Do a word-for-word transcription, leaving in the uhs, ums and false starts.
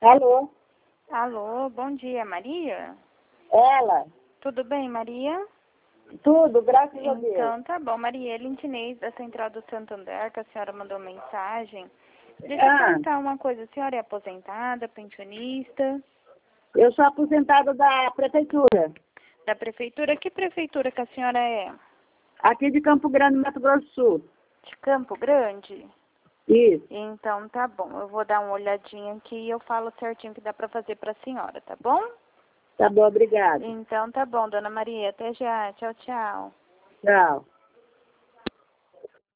Alô? Alô, bom dia, Maria? Ela? Tudo bem, Maria? Tudo, graças a Deus. Então, tá bom. Maria, Lintinês, da Central do Santander, que a senhora mandou mensagem. Deixa eu Ah, perguntar uma coisa. A senhora é aposentada, pensionista? eu sou aposentada da prefeitura, Da prefeitura? Que prefeitura que a senhora é? aqui de Campo Grande, Mato Grosso do Sul. De Campo Grande? Isso, Então, tá bom. Eu vou dar uma olhadinha aqui e eu falo certinho o que dá pra fazer pra senhora, tá bom? tá bom, obrigada. Então, tá bom, dona Maria. Até já. Tchau, tchau. Tchau.